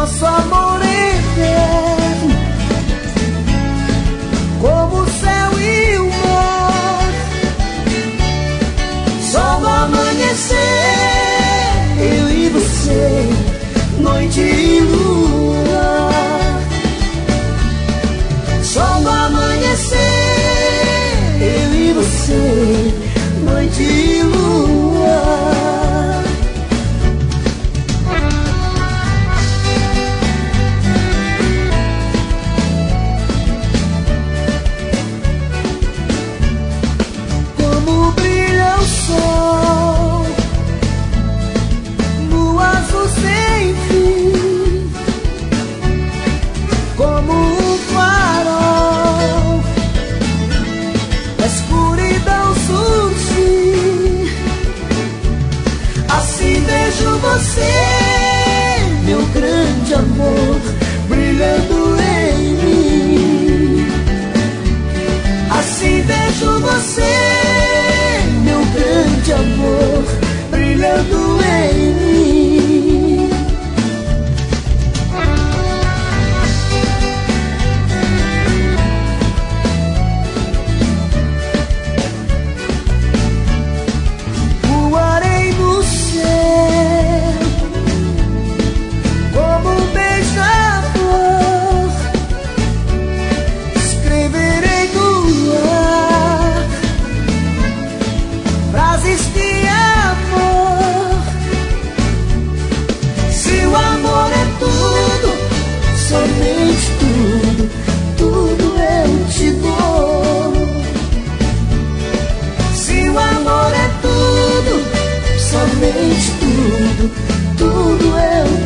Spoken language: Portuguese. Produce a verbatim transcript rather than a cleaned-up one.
nosso amor é eterno, como o céu e o mar. Só no amanhecer, eu e você, noite e lua. Só no amanhecer, eu e você, noite e lua. Como brilha o sol no azul sem fim, como um farol da escuridão surgir. Assim vejo você, meu grande amor, brilhando em mim. Assim vejo você, meu grande amor, brilhando em mim. Voarei no céu como um beija-flor, escreverei no ar frases de amor. Se o amor é tudo, somente tudo, tudo eu te dou. Se o amor é tudo, somente tudo, tudo eu